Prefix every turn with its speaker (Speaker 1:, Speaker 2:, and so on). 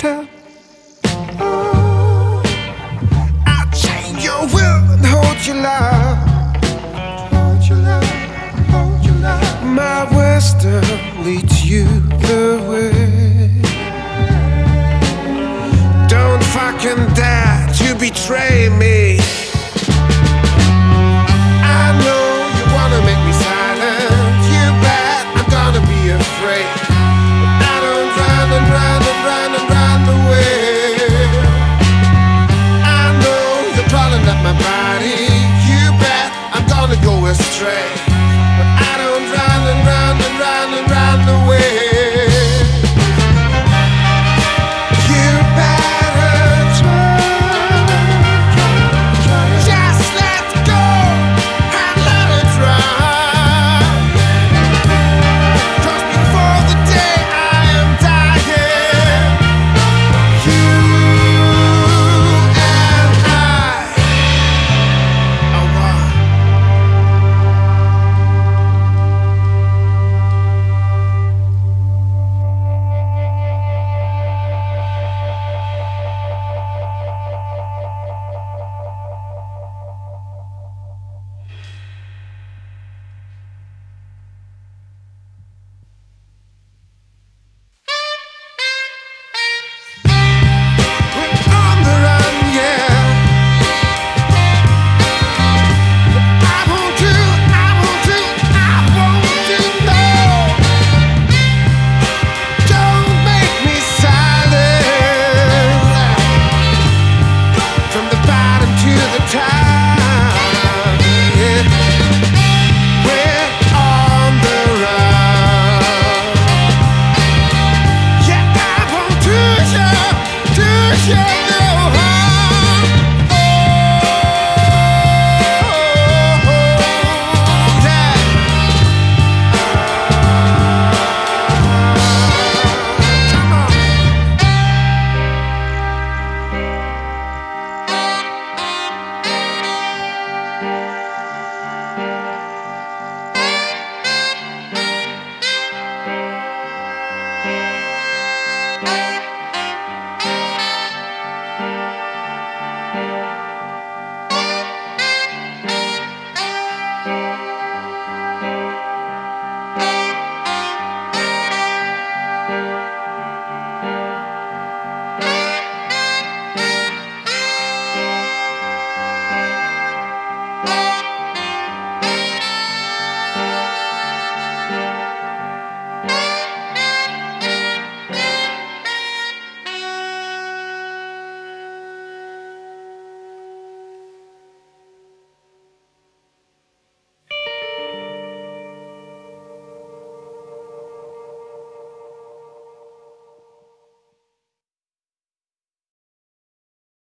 Speaker 1: down. Oh, I'll change your will and hold your love. Hold your love, hold your love. My wisdom leads you the way. Don't fucking dare to betray me. I know you wanna make me silent. You bet I'm gonna be afraid. But I don't run and run and run and run away. I know you're crawling up my body. You bet I'm gonna go astray. But I don't run and run and run and run away. You better try. Just let go and let it run. 'Cause before the day I am dying, you and I are one. We're on the run, yeah. I won't do, I won't do, I won't do, no. Don't make me silent. From the bottom to the top, yeah. We're on the run. Yeah, I won't do you.